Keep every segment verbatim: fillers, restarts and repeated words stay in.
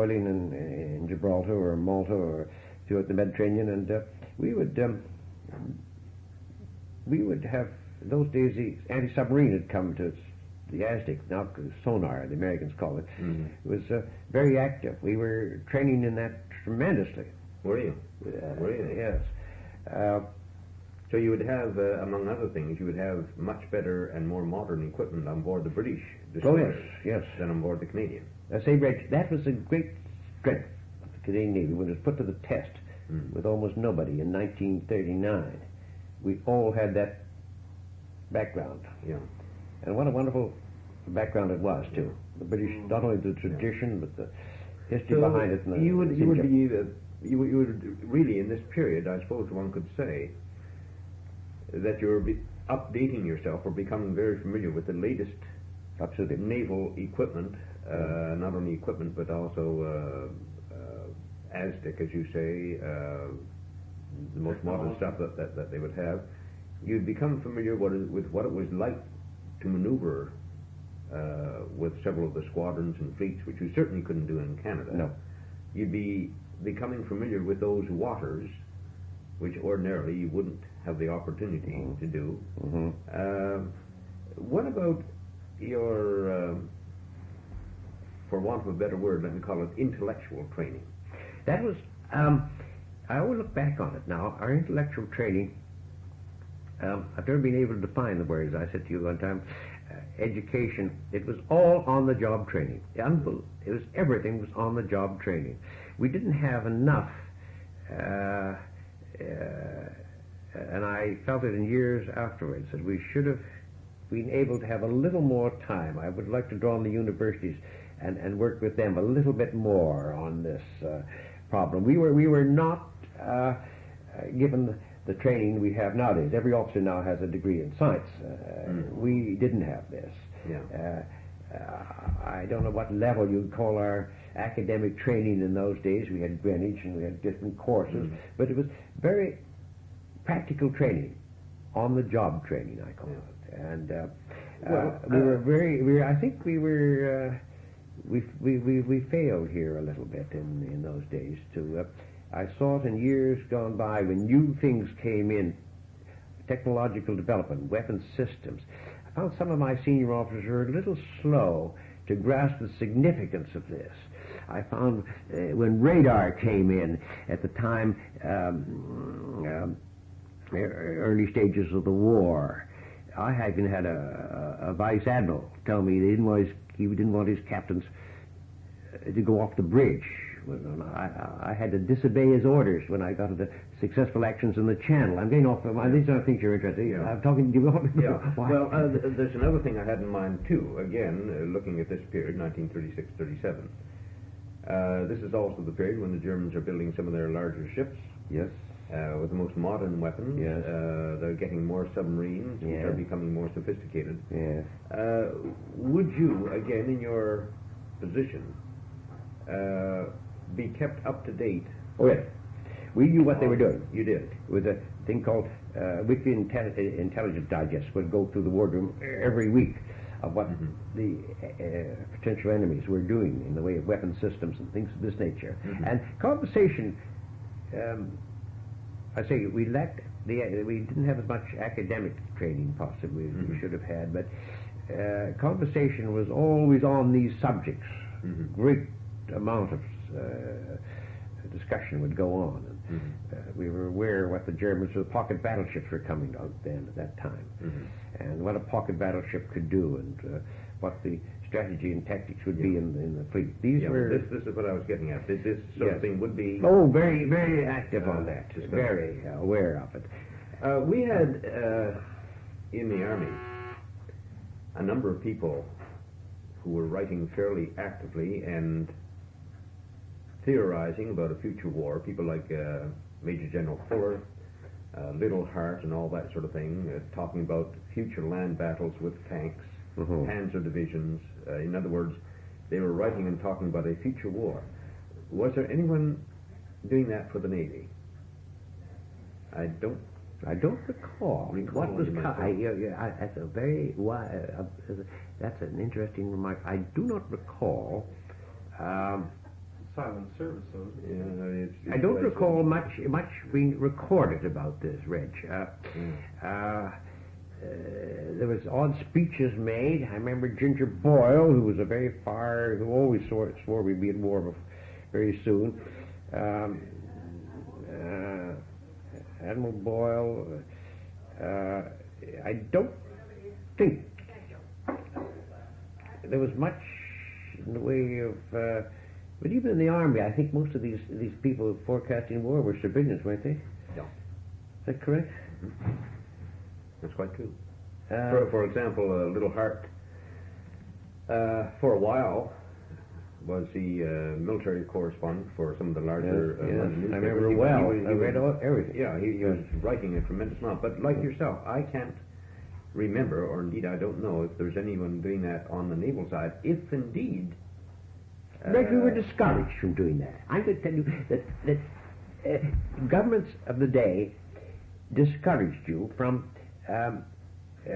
oiling in, in Gibraltar or Malta or throughout the Mediterranean, and uh, we would um, we would have those days the anti-submarine had come to the Aztec, now sonar, the Americans call it. Mm-hmm. It was uh, very active. We were training in that tremendously. Were you? Uh, Were you? Yes. Uh, So you would have, uh, among other things, you would have much better and more modern equipment on board the British destroyers oh yes, yes. than on board the Canadian. I say, Reg, that was a great strength of the Canadian Navy when it was put to the test Mm. with almost nobody in nineteen thirty-nine. We all had that background. Yeah. And what a wonderful background it was, too. The British, not only the tradition, but the history So behind it. And the you would, you would signature. be, uh, you, would- you would really, in this period, I suppose one could say, that you're be updating yourself or becoming very familiar with the latest Absolutely. naval equipment, uh, not only equipment, but also uh, uh, Aztec, as you say, uh, the most modern stuff that, that, that they would have. You'd become familiar what is, with what it was like to maneuver uh, with several of the squadrons and fleets, which you certainly couldn't do in Canada. No. You'd be becoming familiar with those waters, which ordinarily you wouldn't have the opportunity Mm-hmm. to do. Mm-hmm. Uh, what about your, um, for want of a better word, let me call it intellectual training? That was, um, I always look back on it now. Our intellectual training, um, I've never been able to define the words. I said to you one time, uh, education, it was all on-the-job training. Unbel- It was, everything was on-the-job training. We didn't have enough, uh, uh, and I felt it in years afterwards, that we should have been able to have a little more time. I would like to draw on the universities and, and work with them a little bit more on this uh, problem. We were we were not uh, uh, given the, the training we have nowadays. Every officer now has a degree in science. Uh, Mm. We didn't have this. Yeah. Uh, uh, I don't know what level you'd call our academic training in those days. We had Greenwich and we had different courses, Mm. but it was very practical training, on-the-job training, I call Yeah. it. And uh, Well, uh, we uh, were very, we were, I think we were, uh, we, we, we, we failed here a little bit in, in those days. To, uh, I saw it in years gone by when new things came in, technological development, weapons systems. I found some of my senior officers were a little slow to grasp the significance of this. I found uh, when radar came in at the time, um, um, early stages of the war, I even had a, a, a vice admiral tell me they didn't want his, he didn't want his captains uh, to go off the bridge. Well, I, I had to disobey his orders when I got into successful actions in the Channel. I'm getting off. My, these are things you're interested in. Yeah. I'm talking. Do you want me to Yeah. Why? Well, uh, th- there's another thing I had in mind too. Again, uh, looking at this period, nineteen thirty-six thirty-seven. Uh, this is also the period when the Germans are building some of their larger ships Yes. uh, with the most modern weapons. Yes. Uh, they're getting more submarines, which Yeah. are becoming more sophisticated. Yes. Uh, would you, again, in your position, uh, be kept up to date? Oh yes. We knew what they were doing. You did. With a thing called uh, Weekly Intel- Intelligence Digest would go through the wardroom every week of what Mhm. the uh, potential enemies were doing in the way of weapon systems and things of this nature. Mhm. And conversation, um, I say we lacked the uh, we didn't have as much academic training possibly as we Mhm. should have had, but uh, conversation was always on these subjects. Mhm. Great amount of uh, discussion would go on. And, Mhm. uh, we were aware what the Germans, the pocket battleships were coming out then at that time, Mhm. and what a pocket battleship could do, and uh, what the strategy and tactics would be in, in the fleet. These Yeah, were this, this is what I was getting at. This, this sort Yes. of thing would be... oh, very, very active Uh, on that, discussed. very aware of it. Uh, we had uh, in the Army a number of people who were writing fairly actively and theorizing about a future war. People like uh, Major General Fuller, uh, Little Hart, and all that sort of thing, uh, talking about future land battles with tanks, Mhm. Panzer divisions. Uh, in other words, they were writing and talking about a future war. Was there anyone doing that for the Navy? I don't. I don't recall. Recall what was you co- myself. I, yeah, yeah, I, that's a very wi- uh, uh, that's an interesting remark. I do not recall um, silent service, though. Yeah, it's, it's I don't like- recall much much being recorded about this, Reg. Uh, Mm. uh, uh, there was odd speeches made. I remember Ginger Boyle, who was a very far, who always swore, swore we'd be at war bef- very soon. Um, uh, Admiral Boyle. Uh, I don't think there was much in the way of. Uh, but even in the army, I think most of these these people forecasting war were civilians, weren't they? Yeah. Is that correct? That's quite true. Uh, For, for example, uh, Little Hart, uh, for a while, was the uh, military correspondent for some of the larger yes, uh, yes, London I newspapers. remember He- well. he was- he I read was- all, everything. Yeah, he, he Yes. was writing a tremendous amount. But like yourself, I can't remember, or indeed I don't know, if there's anyone doing that on the naval side, if indeed... Reg, we were uh, discouraged from doing that. I'm going to tell you that, that uh, governments of the day discouraged you from, um, uh,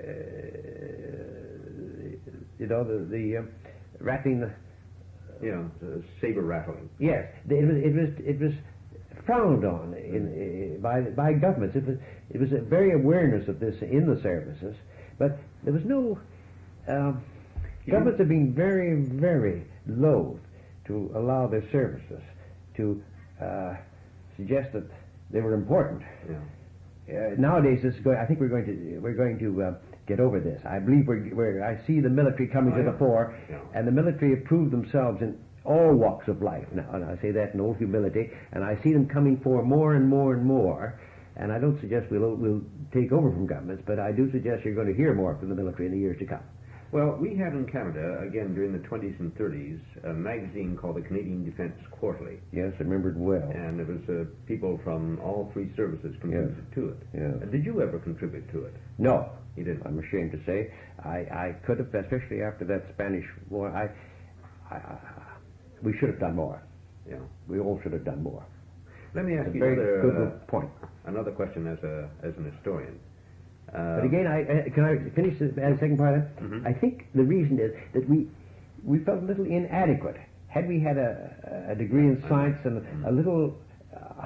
you know, the, the uh, rattling the. You know, uh, saber rattling. Yes, it was it was it was frowned on in, uh, by by governments. It was it was a very awareness of this in the services, but there was no. Um, governments have been very very loath to allow their services to uh, suggest that they were important. Yeah. Uh, nowadays, this is going. I think we're going to we're going to uh, get over this. I believe we're, we're. I see the military coming Oh, to yeah. the fore, Yeah. and the military have proved themselves in all walks of life now. And I say that in all humility. And I see them coming for more and more and more. And I don't suggest we'll we'll take over from governments, but I do suggest you're going to hear more from the military in the years to come. Well, we had in Canada, again during the twenties and thirties, a magazine called the Canadian Defence Quarterly. Yes, I remember it well. And it was uh, people from all three services contributed to it. Yes. Uh, did you ever contribute to it? No, You didn't? I'm ashamed to say. I, I could have, especially after that Spanish War. I, I, I we should have done more. Yeah. We all should have done more. Let me ask It's a you very another, good uh, point. another question as a as an historian. Uh, But again, I, I can I finish the uh, second part of that? Mhm. I think the reason is that we we felt a little inadequate. Had we had a, a degree in science and a little, uh,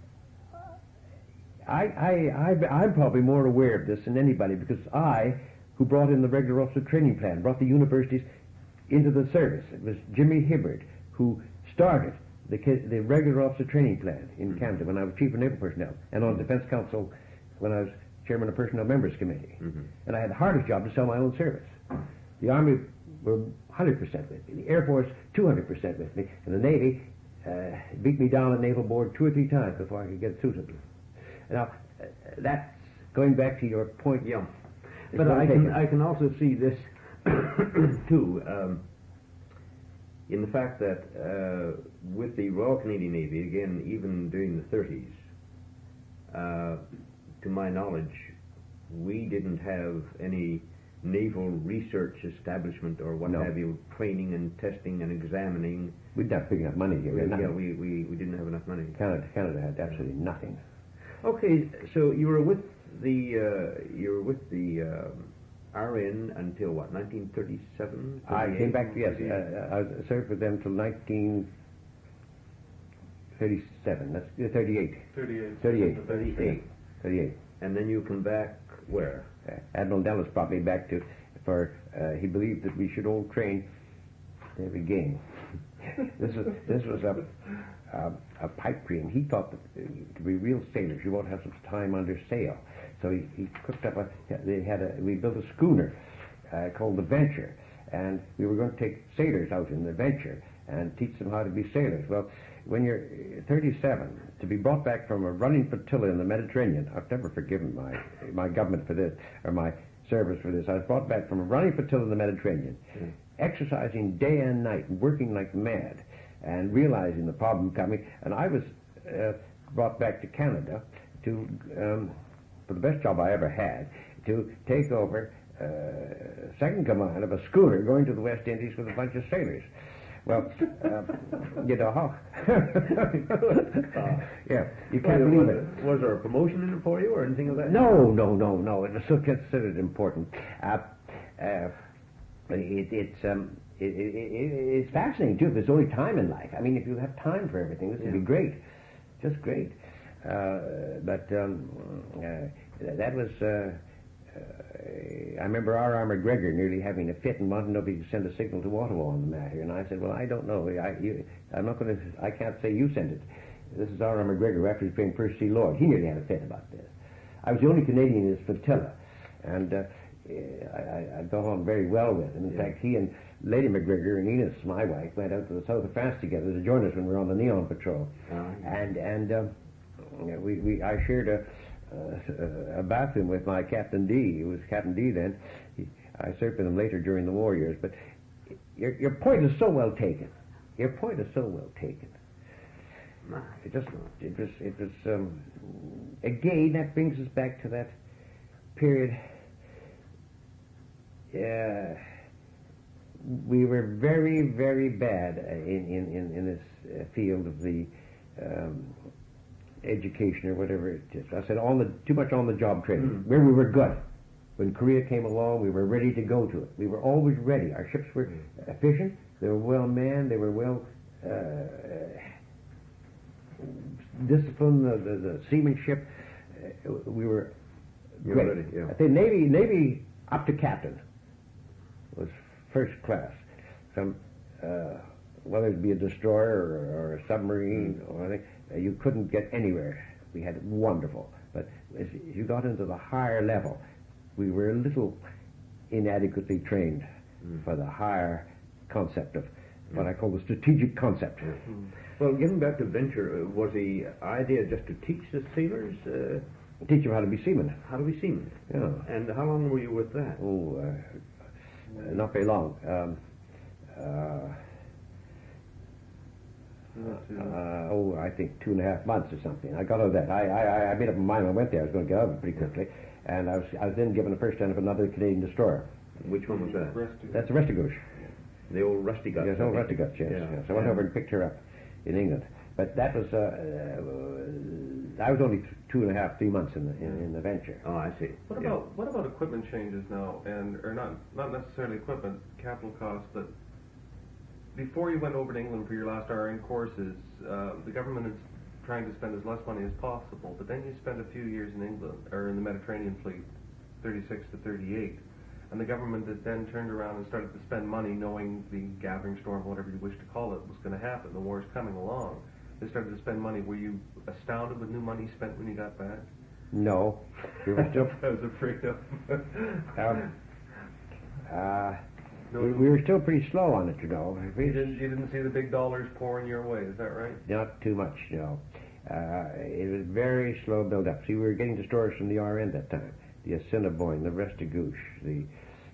I, I, I, I'm probably more aware of this than anybody because I, who brought in the regular officer training plan, brought the universities into the service. It was Jimmy Hibbard who started the, ki- the regular officer training plan in Canada when I was chief of naval personnel and on defense council when I was chairman of personnel members committee. Mhm. And I had the hardest job to sell my own service. The Army were one hundred percent with me. The Air Force, two hundred percent with me. And the Navy uh, beat me down at Naval Board two or three times before I could get suitable. Now, uh, that's going back to your point. Yeah. It's But well I can taken. I can also see this too um, in the fact that uh, with the Royal Canadian Navy, again, even during the thirties, uh, to my knowledge, we didn't have any naval research establishment or what No. have you, training and testing and examining. We'd not big enough money here. We, We had yeah, nothing. we, we, we didn't have enough money. Canada, Canada had absolutely nothing. Okay, so you were with the uh, you were with the um, R N until what, nineteen thirty-seven? I came back, yes, uh, I was- served with them till nineteen thirty-seven, that's uh, thirty-eight. thirty-eight. thirty-eight. thirty-eight. thirty-eight. And then you come back where? Uh, Admiral Dallas brought me back to, for, uh, he believed that we should all train every game. this was, this was a, a, a pipe dream. He thought that uh, to be real sailors, you won't have such time under sail. So he, he cooked up a, they had a, we built a schooner uh, called the Venture, and we were going to take sailors out in the Venture and teach them how to be sailors. Well, when you're thirty-seven, to be brought back from a running flotilla in the Mediterranean, I've never forgiven my my government for this, or my service for this. I was brought back from a running flotilla in the Mediterranean, Mm. exercising day and night, working like mad, and realizing the problem coming. And I was uh, brought back to Canada to, um, for the best job I ever had, to take over uh, second command of a schooner going to the West Indies with a bunch of sailors. Well, uh, you know how. Yeah, you can't was, believe it- it. Was there a promotion in it for you or anything of that? No, no, no, no. It was so considered important. Uh, uh, it, it's um, it, it, it, it's fascinating too. If there's only time in life. I mean, if you have time for everything, this Yeah. would be great, just great. Uh, but um, uh, that was. Uh, uh, I remember R. R. McGregor nearly having a fit and wanting to know if he could send a signal to Ottawa on the matter, and I said, "Well, I don't know. I, you, I'm not going to. I can't say you sent it. This is R. R. McGregor after he playing Percy C. Lord. He nearly had a fit about this. I was the only Canadian in his flotilla, and uh, I, I, I got on very well with him. In Yeah. fact, he and Lady McGregor and Enos, my wife, went out to the south of France together to join us when we were on the Neon Patrol. Oh, And and um, we, we I shared a, uh, a bathroom with my Captain D. He was Captain D then. He, I served with him later during the war years. But your your point is so well taken. Your point is so well taken. My It just it was it was um, again that brings us back to that period. Yeah, we were very very bad in in in, in this uh, field of the um, education or whatever it is. I said on the too much on the job training. Mm. Where we were good. When Korea came along, we were ready to go to it. We were always ready. Our ships were Mm. efficient. They were well manned. They were well. Uh, discipline, the, the, the seamanship, uh, we were You great. were ready, yeah. I think Navy, Navy up to captain was first class. Some, uh, whether it be a destroyer or, or a submarine Mm. or anything, uh, you couldn't get anywhere. We had it wonderful. But as you got into the higher level, we were a little inadequately trained Mm. for the higher concept of what I call the strategic concept. Well, getting back to Venture, uh, was the idea just to teach the sailors uh, Teach them how to be seamen. how to be seamen? Yeah. And how long were you with that? Oh, uh, uh, not very long. Um, uh, uh, oh, I think two and a half months or something. I got out of that. I, I, I made up my mind when I went there. I was going to get out of it pretty quickly. And I was, I was then given the first hand of another Canadian destroyer. Which one was that? That's the Restigouche. The old Rusty Guts. Yes, I old think. Restigouche, yes, Yeah. yes. I went Yeah. over and picked her up in England. But that was, uh, uh, I was only two and a half, three months in the, in, in the venture. Oh, I see. What Yeah. about what about equipment changes now, and or not not necessarily equipment, capital costs, but before you went over to England for your last R N courses, uh, the government is trying to spend as less money as possible, but then you spend a few years in England or in the Mediterranean fleet, thirty-six to thirty-eight, and the government has then turned around and started to spend money, knowing the gathering storm, whatever you wish to call it, was going to happen. The war is coming along. They started to spend money. Were you astounded with new money spent when you got back? No, we were still, I was afraid of. um, uh, No, we, we were still pretty slow on it, you know. We You didn't, you didn't see the big dollars pouring your way, is that right? Not too much, no. Uh, it was very slow build up. See, we were getting destroyers from the R N that time. The Assiniboine, the Restigouche, the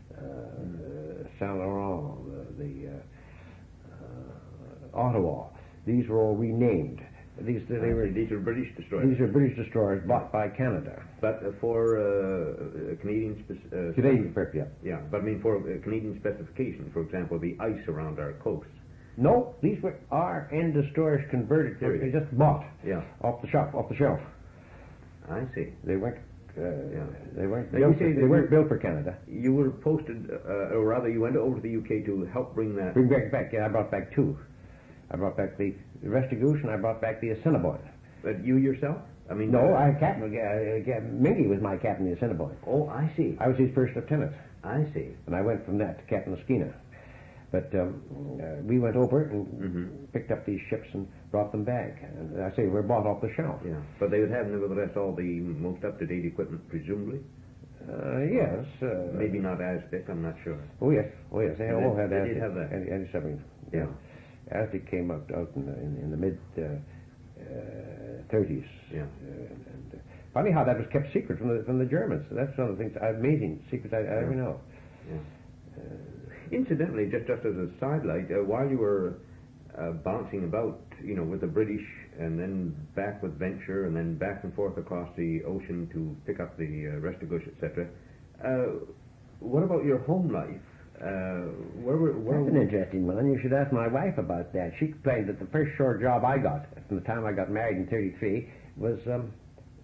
uh, Saint Laurent, the, the uh, uh, Ottawa. These were all renamed. These they I were see. These are British destroyers. these are British destroyers bought by Canada. But uh, for uh, uh, Canadian spec- uh, Canadian, correct, yeah. Yeah, but I mean for uh, Canadian specification, for example, the ice around our coast. No, these were R N destroyers converted. They Really? they just bought Yeah, off the shop, off the shelf. I see. They weren't. Uh, Yeah. They weren't. Now, you Built, say they that weren't you- built for Canada. You were posted, uh, or rather, you went over to the U K to help bring that. Bring back, back. Yeah, I brought back two. I brought back the Restigouche and I brought back the Assiniboine. But you yourself? I mean, No, uh, I captain. Uh, uh, Mingy was my captain of the Assiniboine. Oh, I see. I was his first lieutenant, I see. and I went from that to Captain Skeena. But um, uh, we went over and Mhm. picked up these ships and brought them back. And I say we're bought off the shelf. Yeah, but they would have nevertheless all the most up-to-date equipment, presumably. Uh, yes. Uh, Maybe not Aztec, I'm not sure. Oh yes. Oh yes. They They- all had they anti, did have that. anti, anti-submarine. Yeah. Aztec came out out in the, in, in the mid uh, uh, thirties. Yeah. Uh, and, and, uh, funny how that was kept secret from the from the Germans. That's one of the things amazing secrets I, I ever know. Yeah. Uh, Incidentally, just just as a sidelight, uh, while you were uh, bouncing about, you know, with the British, and then back with Venture, and then back and forth across the ocean to pick up the uh, Restigouche, et cetera. Uh, what about your home life? Uh, where were where? That's an interesting one. You should ask my wife about that. She complained that the first shore job I got from the time I got married in thirty-three was um,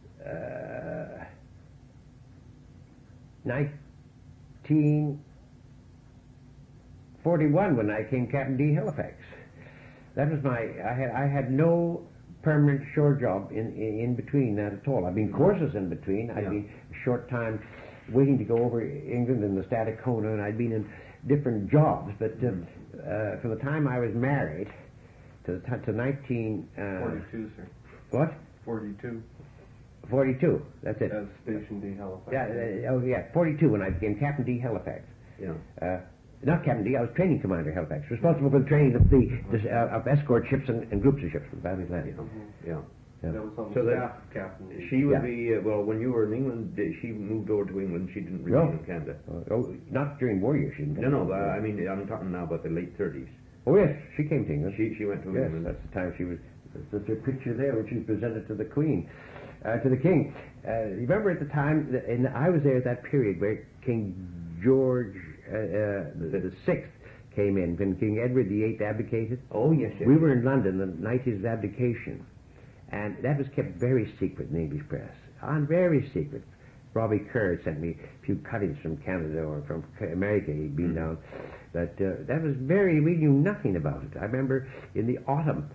uh, nineteen forty-one when I came Captain D. Halifax. That was my, I had, I had no permanent shore job in, in, in between that at all. I'd been courses in between. I'd Yeah. been a short time waiting to go over England in the Stadacona, and I'd been in different jobs. But uh, Mm. uh, from the time I was married to the t- to nineteen uh, Forty-two, sir. what Forty-two forty-two. That's it. as Station D Halifax. Yeah. Uh, oh yeah. forty-two when I became Captain D. Halifax. Yeah. Uh, not Captain D. I was training commander Halifax, responsible for the training of the, the uh, of escort ships and, and groups of ships from Battle Atlantic. Yeah. Yeah. That was on So the that- staff of Captain D. She would Yeah. be, uh, well, when you were in England, uh, she moved over to England. She didn't No. remain in Canada. Uh, oh, not during war years. She didn't. No, no, uh, I mean, I'm talking now about the late thirties. Oh yes, she came to England. She she went to Yes, England. that's the time she was. There's a picture there which she presented to the Queen, uh, to the King. Uh, you remember at the time, that, and I was there at that period where King George uh, uh, the, the Sixth came in when King Edward the Eighth abdicated. Oh, yes, yes. We were in London the night of his abdication, and that was kept very secret in the English press, on very secret. Robbie Kerr sent me a few cuttings from Canada or from America. He'd been Mm. down, but uh, that was very. We knew nothing about it. I remember in the autumn,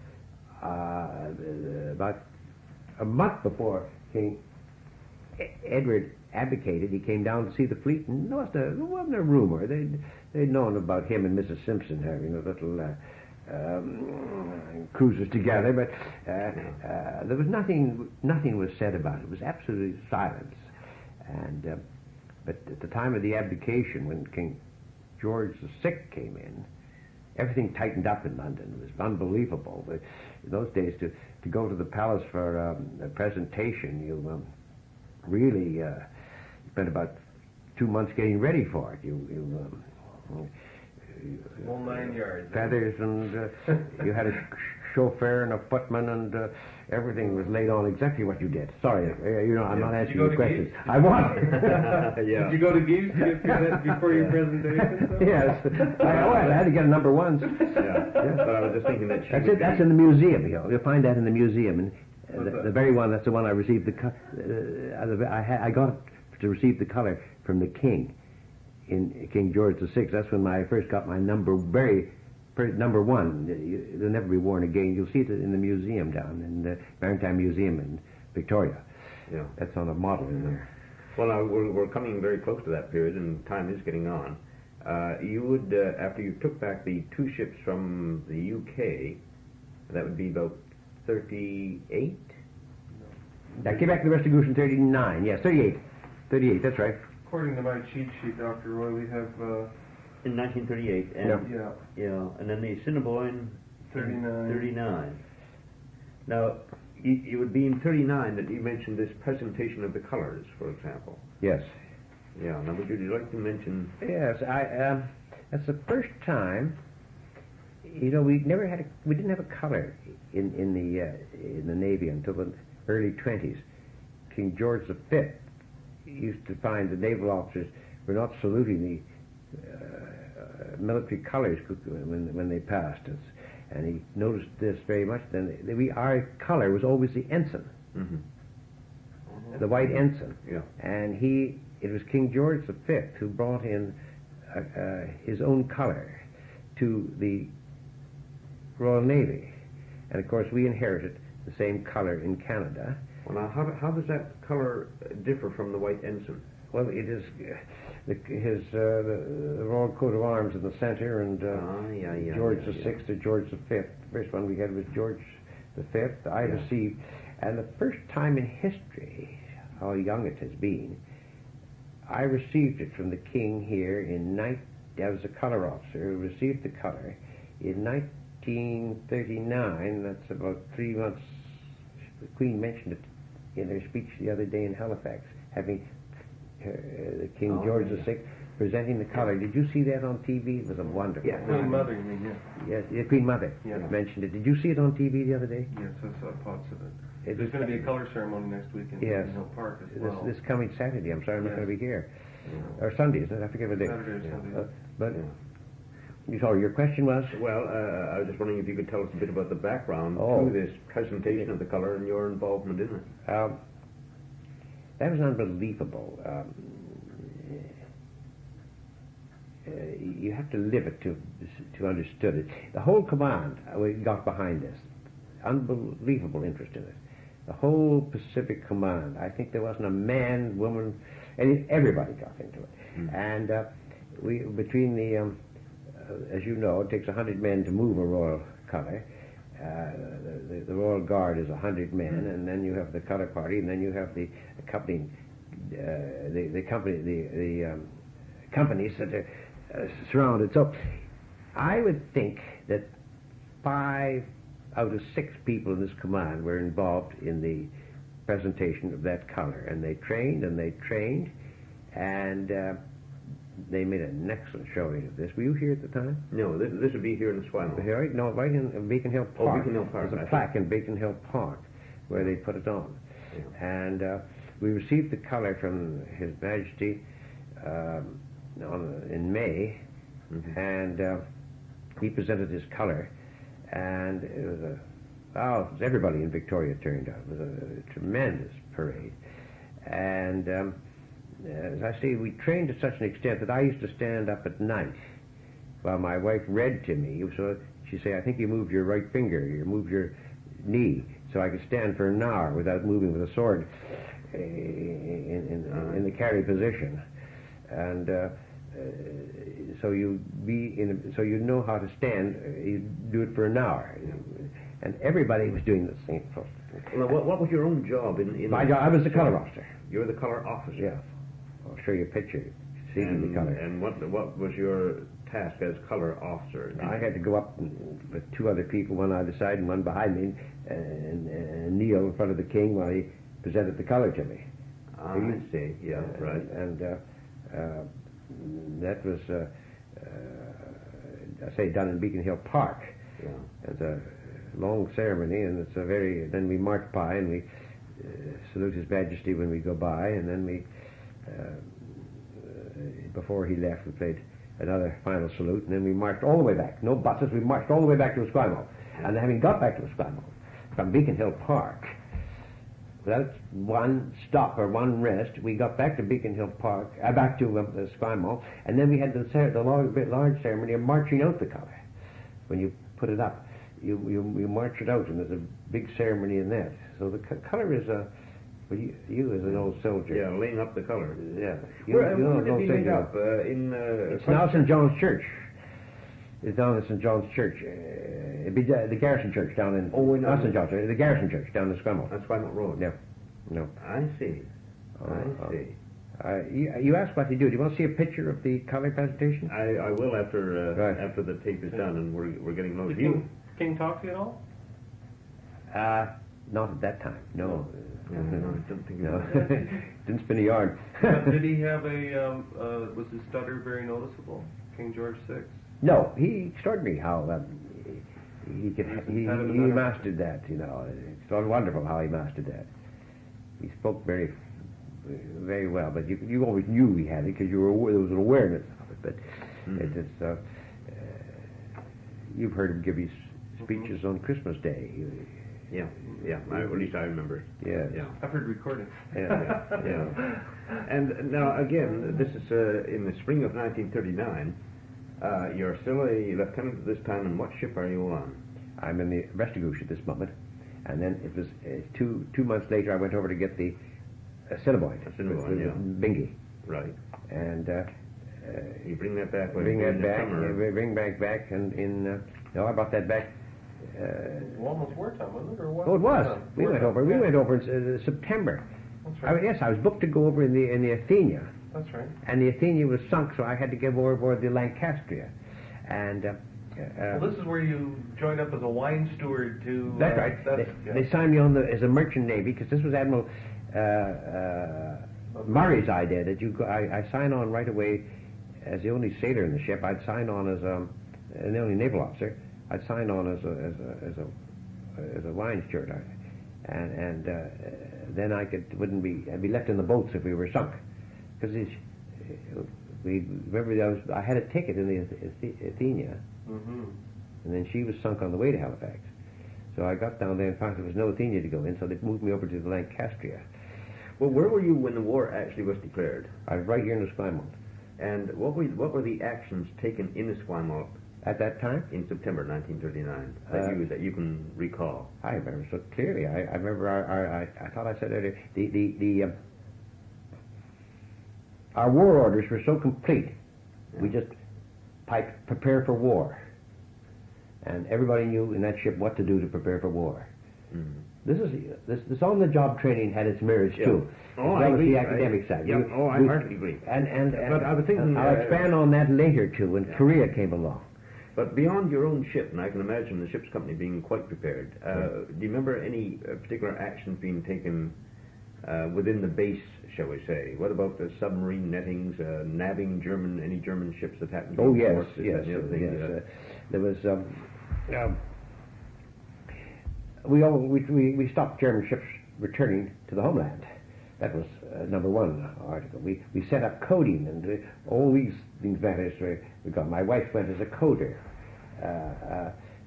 uh, about a month before King E- Edward abdicated, he came down to see the fleet, and there wasn't a, there wasn't a rumor. They'd, they'd known about him and Missus Simpson having a little uh, um, cruises together, but uh, uh, there was nothing. Nothing was said about it. It was absolutely silence. And uh, but at the time of the abdication, when King George the Sixth came in, everything tightened up in London. It was unbelievable. But in those days, to, to go to the palace for um, a presentation, you um, really uh, spent about two months getting ready for it. You, you, um, you Whole nine yards. feathers, and uh, you had a sh- chauffeur and a footman, and uh, everything was laid on exactly what you did. Sorry, uh, you know, I'm not Did asking you go you to questions. Gives? I was. Yeah. Did you go to Gives to get present before your presentation? though? Yes, I, was. I had to get a number one. Yeah. But I was just thinking that she That's would it. That's be- in the museum. You'll, you'll find that in the museum, and uh, What's the, that? the very one. That's the one I received the. Co- uh, the- I, ha- I got to receive the color from the king, in King George the Sixth. That's when I first got my number very. first- Number one, You- it'll never be worn again. You'll see it in the museum down in the Maritime Museum in Victoria. Yeah. That's on a model in there. Well, now we're, we're coming very close to that period, and time is getting on. Uh, you would, uh, after you took back the two ships from the U K, that would be about thirty-eight? I came back to the Restitution thirty-nine. Yes, thirty-eight. thirty-eight. That's right. According to my cheat sheet, Doctor Roy, we have uh, In nineteen thirty-eight, and Yeah. yeah, yeah, and then the Assiniboine thirty-nine. thirty-nine. Now, you, it would be in thirty-nine that you mentioned this presentation of the colors, for example. Yes. Yeah. Now, would you like to mention? Yes, I. Um, that's the first time. You know, we never had a. We didn't have a color in in the uh, in the Navy until the early twenties. King George the Fifth used to find the naval officers were not saluting the uh, military colors when when they passed us, and he noticed this very much. Then they, we our color was always the ensign, Mm-hmm. the white ensign. Yeah. And he, it was King George the Fifth who brought in uh, uh, his own color to the Royal Navy. And of course we inherited the same color in Canada. Well, now, how, how does that color differ from the white ensign? Well, it is uh, the, his uh, the, the Royal Coat of Arms in the center, and uh, Ah, yeah, yeah, George yeah, the yeah. Sixth to George the Fifth. The first one we had was George the Fifth. I Yeah. received, and the first time in history, how young it has been, I received it from the King here in night. I was a color officer who received the color in nineteen thirty-nine. That's about three months. The Queen mentioned it in her speech the other day in Halifax, having uh, the King Oh, George yeah. the Sixth presenting the color. Did you see that on T V? It was a wonderful. Yeah. Queen Mother, you mean, yeah. Yes, the Queen Mother Yeah. mentioned it. Did you see it on T V the other day? Yes, I saw parts of it. It There's was- going to be a color ceremony next week in, Yes. in Hill Park as This, well. this coming Saturday. I'm sorry I'm not Yes. going to be here. Yeah. Or Sunday, isn't it? I forget what day. Saturday or Yeah. Sunday. Uh, but Yeah. you sorry, your question was? Well, uh, I was just wondering if you could tell us a bit about the background Oh. to this presentation of the color and your involvement in it. Um, that was unbelievable. Um, uh, you have to live it to to understand it. The whole command uh, we got behind this. Unbelievable interest in it. The whole Pacific Command. I think there wasn't a man, woman, and everybody got into it. Mm. And uh, we between the, um, uh, as you know, it takes a hundred men to move a Royal Colour. Uh, the, the Royal Guard is a hundred men, mm. and then you have the colour party, and then you have the accompanying uh, the the company the the um, companies that are uh, surrounded. So I would think that five out of six people in this command were involved in the presentation of that colour, and they trained and they trained, and uh, they made an excellent showing of this. Were you here at the time? No, this, this would be here in Esquimalt. Here, no, right in Beacon Hill Park. Oh, Beacon Hill Park. There's a plaque in Beacon Hill Park where they put it on. Yeah. And uh, we received the colour from His Majesty um, on, in May, mm-hmm. and uh, he presented his colour, and it was a, oh, it was everybody in Victoria turned out. It was a, a tremendous parade. And um, as I say, we trained to such an extent that I used to stand up at night while my wife read to me. So she'd say, I think you moved your right finger, you moved your knee, so I could stand for an hour without moving with a sword in, in, in the carry position. And uh, uh, so you be in, a, so you know how to stand. You do it for an hour, and everybody was doing the same. Well, what, what was your own job in? in my job, I was the colour officer. You were the colour officer. Yeah, I'll show you a picture. See and, the colour. And what what was your task as colour officer? I had to go up with two other people, one either side and one behind me, and, and kneel in front of the king while he presented the colour to me. Ah, I see. Yeah, uh, right. And. Uh, uh, That was, uh, uh, I say, done in Beacon Hill Park. Yeah. It's a long ceremony, and it's a very. Then we march by, and we uh, salute His Majesty when we go by, and then we, uh, before he left, we played another final salute, and then we marched all the way back. No buses. We marched all the way back to Esquimalt, yeah. And having got back to Esquimalt from Beacon Hill Park, without one stop or one rest, we got back to Beacon Hill Park, uh, back to uh, Esquimalt, and then we had the, the large, large ceremony of marching out the colour. When you put it up, you, you you march it out, and there's a big ceremony in that. So the co- colour is a, well, you, you as an old soldier. Yeah, laying up the colour. Yeah. You, where you where did it be laid up? Uh, in uh, it's now Saint John's Church. It's down at Saint John's Church. Uh, it'd be the, the Garrison Church down in... Oh, in not Saint John's Church, the Garrison Church down in Esquimalt. On Esquimalt Road? Yeah. No. I see. Uh, I see. Uh, you, you asked what they do. Do you want to see a picture of the colour presentation? I, I will after uh, right. after the tape is done and we're, we're getting loaded. Did King, King talk to you at all? Uh, not at that time, no. No, no, no I don't think no. Didn't spin a yarn. Did he have a, um, uh, was his stutter very noticeable, King George the Sixth? No, he extraordinary how um, he, he could he, he mastered that. You know, it's so wonderful how he mastered that. He spoke very, very well, but you you always knew he had it because you were aware, there was an awareness of it. But mm-hmm. it, it's uh, uh, you've heard him give his speeches mm-hmm. on Christmas Day. Yeah, yeah. I, at least I remember. Yeah, yeah. I've heard recordings. Yeah, yeah. yeah. And now again, this is uh, in the spring of nineteen thirty-nine. Uh, you're still a lieutenant at this time, and what ship are you on? I'm in the Restigouche at this moment, and then it was uh, two two months later I went over to get the uh, Assiniboine, Assiniboine, yeah. Bingy. Right. And uh, uh, you bring that back. Bring that back. Yeah, bring back back, and in uh, no, I brought that back. Uh, well, almost wartime, wasn't it? Or what? Oh, it was. Uh, we went over. We yeah. went over in uh, September. That's right. I, yes, I was booked to go over in the in the Athenia. That's right. And the Athenia was sunk, so I had to get overboard the Lancastria. And uh, uh, well, this is where you joined up as a wine steward to. That's uh, right. That's, they, yeah. they signed me on the, as a merchant navy because this was Admiral uh, uh, Murray's idea that you. Go, I, I sign on right away as the only sailor in the ship. I'd sign on as um, the only naval officer. I'd sign on as a as a as a, as a wine steward, and and uh, then I could wouldn't be I'd be left in the boats if we were sunk, because we remember I was I had a ticket in the Athenia, mm-hmm. and then she was sunk on the way to Halifax, so I got down there and found there was no Athenia to go in, so they moved me over to the Lancastria. Well, where were you when the war actually was declared? I was right here in Esquimalt. And what were what were the actions taken in Esquimalt At that time, in September nineteen thirty-nine that Uh, you that you can recall? I remember so clearly. I, I remember our, our, I, I thought I said earlier, the, the, the, um, our war orders were so complete, we just piped, prepare for war. And everybody knew in that ship what to do to prepare for war. Mm. This is this, this on-the-job training had its merits Yeah. too, Oh, as I well as agree. the academic I, side. Yeah, We- oh, I we- heartily agree. And and, and But I was thinking, I'll uh, expand on that later too. When Yeah. Korea came along, But beyond your own ship, and I can imagine the ship's company being quite prepared, uh, do you remember any uh, particular actions being taken uh, within the base, shall we say? What about the submarine nettings, uh, nabbing German, any German ships that happened to oh be yes, ports, this, yes, that, and the other thing, yes. uh, Uh, there was. Um, um, we, all, we we we stopped German ships returning to the homeland. That was uh, number one article. We we set up coding and uh, all these things matters. We got. My wife went as a coder. Uh, uh,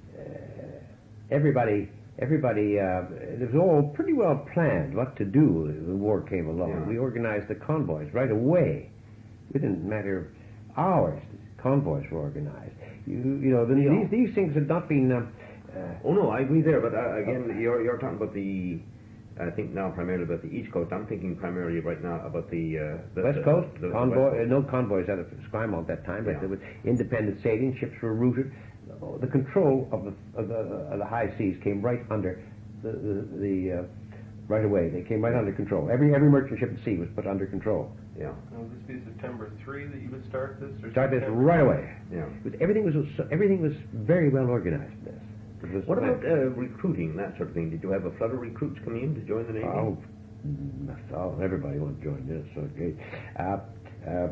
everybody, everybody. Uh, it was all pretty well planned what to do when the war came along. Yeah. We organized the convoys right away. Within a matter of hours, the convoys were organized. You you know the, Yeah. these these things had not been. Um, uh, Oh no, I agree there. But uh, again, you're you're talking about the. I think now primarily about the East Coast. I'm thinking primarily right now about the, uh, the West the- Coast, the- the convoy, West uh, Coast. no convoys out of Esquimalt at that time, but Yeah. there was independent sailing, ships were routed. Uh, The control of the, of the, of the high seas came right under the, the, the uh, right away. They came right under control. Every every merchant ship at sea was put under control. Yeah, Now, would this be September third that you would start this? Or Start this September? right away. yeah. It was, everything was so- everything was very well organized. This. It was What about uh, recruiting, that sort of thing? Did you have a flood of recruits coming in to join the Navy? Oh, mm, oh, everybody wanted to join this. Okay. Uh, uh,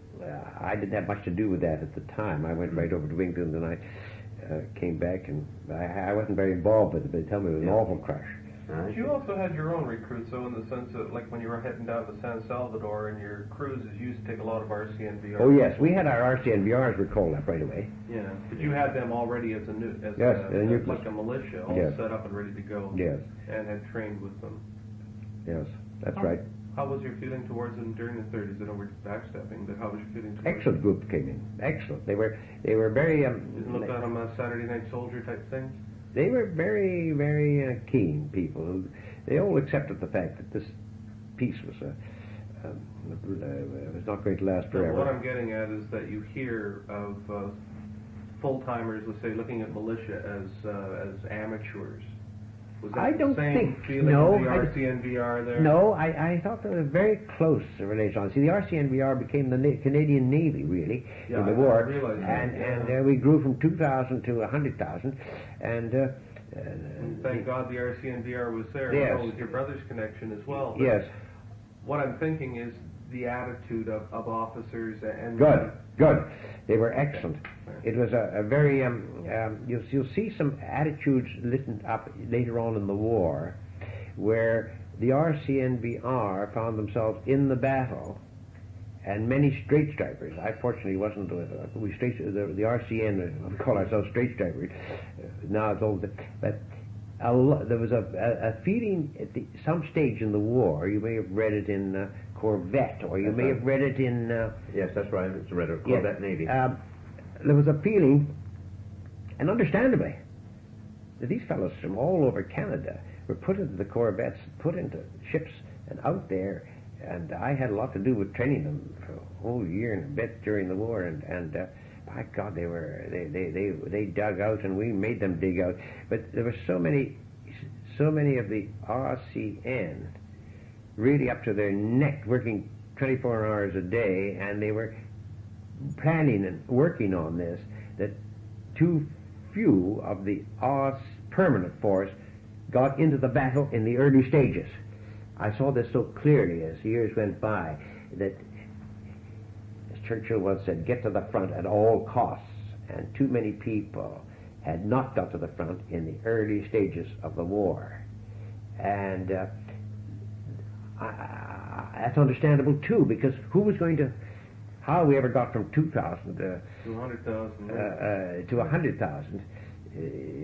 I didn't have much to do with that at the time. I went right over to England and I uh, came back, and I, I wasn't very involved with it, but they tell me it was an Yeah. awful crash. Ah, But you also had your own recruits, so in the sense that, like when you were heading down to San Salvador and your cruises used to take a lot of R C N V R. Oh, yes, we had our R C N V Rs were called up right away. Yeah, but you had them already as a new, as Yes, a, and you- as like a militia, all Yes. set up and ready to go. Yes, And had trained with them. yes, that's How- right. How was your feeling towards them during the thirties? I know we're backstepping, but how was your feeling towards Excellent group came in. Excellent. They were they were very um, them? Didn't look at them as Saturday Night Soldier type things? they were very very uh, keen people. Who, they all accepted the fact that this peace was uh, um, uh, was not going to last So forever. what I'm getting at is that you hear of uh, full-timers, let's say, looking at militia as uh, as amateurs. Was that I the don't same think- feeling no, of the I- R C N V R there? No, I, I thought there was a very close relation. See, the R C N V R became the Na- Canadian Navy, really, Yeah, in the I- I war. realized that, and yeah. and uh, we grew from two thousand to one hundred thousand. And, uh, uh, And thank God the R C N V R was there. Yes. Well, with your brother's connection as well. But yes, What I'm thinking is the attitude of, of officers and good, good. They were excellent. It was a, a very, um, um, you'll, you'll see some attitudes listened up later on in the war where the R C N V R found themselves in the battle, and many straight stripers. I fortunately wasn't. Uh, we straight the, the R C N. Uh, we call ourselves straight stripers. Uh, now it's old, but a lo- there was a, a, a feeling at the, some stage in the war. You may have read it in uh, Corvette, or you That's may right. have read it in. Uh, Yes, that's right. It's a Red Yes. Corvette Navy. Um, there was a feeling, and understandably, that these fellows from all over Canada were put into the Corvettes, put into ships, and out there. And I had a lot to do with training them for a whole year and a bit during the war. And, and uh, by God, they were they, they, they, they dug out, and we made them dig out. But there were so many, so many of the R C N really up to their neck, working twenty-four hours a day, and they were planning and working on this, that too few of the R C permanent force got into the battle in the early stages. I saw this so clearly as years went by, that, as Churchill once said, get to the front at all costs, and too many people had not got to the front in the early stages of the war. And uh, I, I, that's understandable too, because who was going to, how we ever got from two thousand uh, two hundred thousand. uh, uh, to one hundred thousand, uh,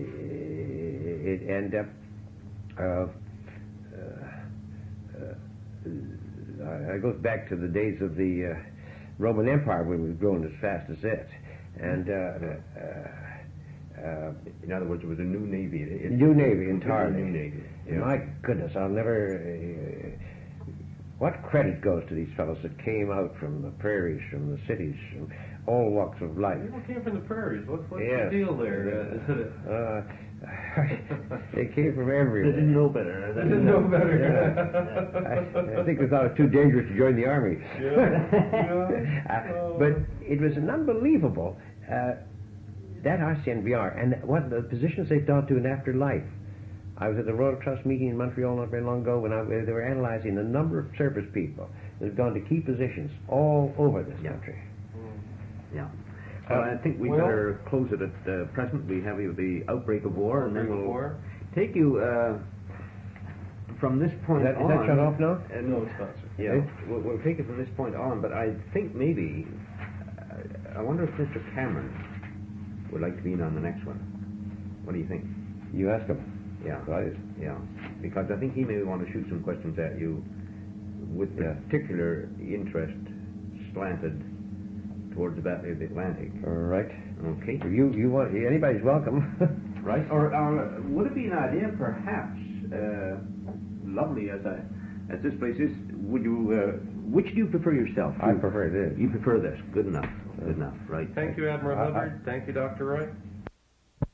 it, and uh, uh, uh, uh, it goes back to the days of the uh, Roman Empire when we've grown as fast as it. And uh, uh, uh, In other words, it was a new navy. It, new navy completely entirely. New navy. Yeah. My goodness, I'll never. Uh, what credit goes to these fellows that came out from the prairies, from the cities, from all walks of life? People came from the prairies. What's, what's Yes. the deal there? Uh, is it a, Uh, they came from everywhere. They didn't know better. I didn't know better. I, I think they thought it was too dangerous to join the army. Yeah. uh, but it was an unbelievable, uh, that R C N V R, and what the positions they've gone to in afterlife. I was at the Royal Trust meeting in Montreal not very long ago when I, they were analyzing the number of service people that have gone to key positions all over this Yeah. country. Yeah. Well, I think we well- better close it at uh, present. We have you the outbreak of war, and then Outbreak of we'll war? take you uh, from this point Is that, is on. that shut off now? Uh, No, it's not, sir. Yeah, we'll, we'll take it from this point on. But I think maybe uh, I wonder if Mister Cameron would like to be in on the next one. What do you think? You ask them. Yeah. Right. Yeah, because I think he may want to shoot some questions at you with Yeah. particular interest slanted towards the Battle of the Atlantic. All right. Okay. You, you want, anybody's welcome. Right? Or, or would it be an idea, perhaps, uh, lovely as I, as this place is, would you, uh, which do you prefer yourself? I prefer this. You prefer this. Good enough. Good enough. Right. Thank you, Admiral I- I- Hubbard. Thank you, Doctor Roy.